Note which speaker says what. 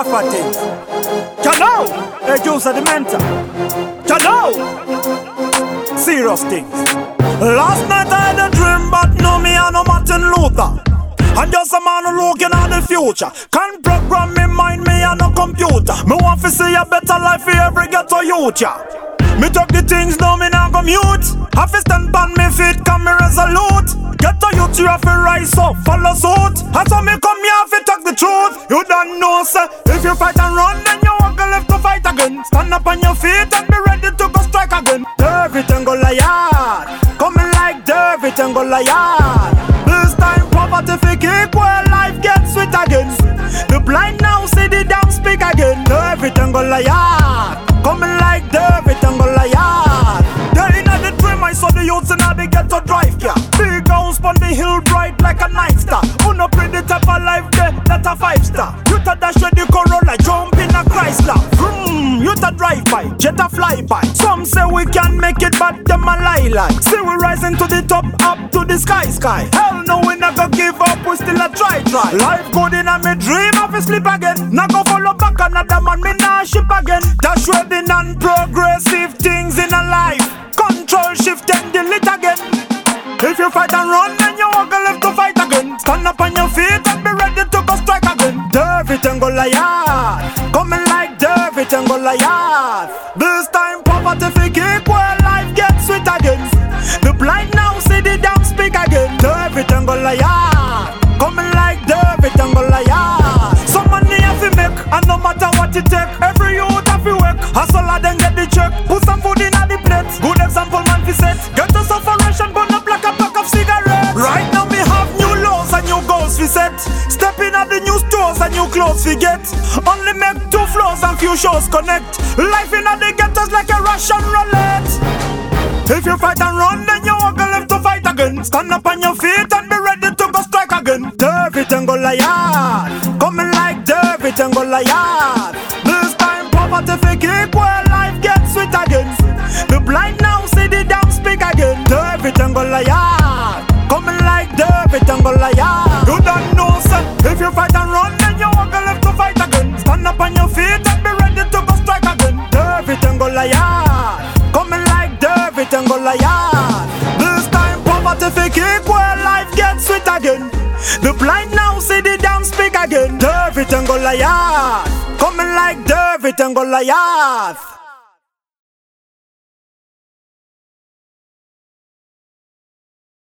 Speaker 1: tougher things. You know, the juice of the mental. You know, serious things. Last night I had a dream, but no me and no Martin Luther. I'm just a man who looking at the future. Can't program me mind, me and no computer. Me want to see a better life for every ghetto youth, yeah. Me talk the things, now me not go mute. Have to stand on me feet, come me resolute. Ghetto youth, you have to rise up, follow suit. And so me come here, have to talk the truth. You don't know, sir. If you fight and run, then you won't go left to fight again. Stand up on your feet and be ready to go strike again. Everything go liar, coming like David and Goliath. This time poverty fi keep where life gets sweet again. The blind now see the damn speak again. Everything go liar, coming like David and Goliath. There in the dream I saw the youths in the ghetto drive car. Big house on the hill bright like a night star. Who no pretty type of life there, that a 5-star. You to dash with the Corolla, jump in a Chrysler. You to drive by, jet a fly by. Some say we can make it, but them a lie. See we rising to the top, up to the sky. Hell no, we not gonna give up, we still a try. Life good in a me dream, I fi sleep again. Not go follow back another man, me nah ship again. Dash with the non-progressive things in a life. Control shift and delete again. If you fight and run, then you won't go left to fight again. Stand up on your feet and be ready to go strike again. David and Goliath, coming like David and Goliath. This time poverty fi keep where life gets sweet again. The blind now see the damn speak again. David and Goliath, coming like David and Goliath. Some money have to make, and no matter what it take, every youth have to work. Hustle and then get the check. Put some food in the plate. Good example man fi set. Get to sufferation, burn up like a pack of cigarettes. Right now me have new laws and new goals fi set. Step in at the new stores and new clothes fi get. Only make 2 floors and few shows connect. Life in the ghettos like a Russian roulette. If you fight and run, then you won't go left to fight again. Stand up on your feet and be ready to go strike again. David and Goliath, coming like David and Goliath. This time poverty fi keep where life gets sweet again. The blind now see the damn speak again. David and Goliath, coming like David and Goliath. You don't know, sir. If you fight and run, then you won't go left to fight again. Stand up on your feet and be ready to go strike again. David and Goliath, coming like David and Goliath. This time poverty fi keep where life gets sweet again. The blind now see the damn speak again. David and Goliath, coming like David and Goliath.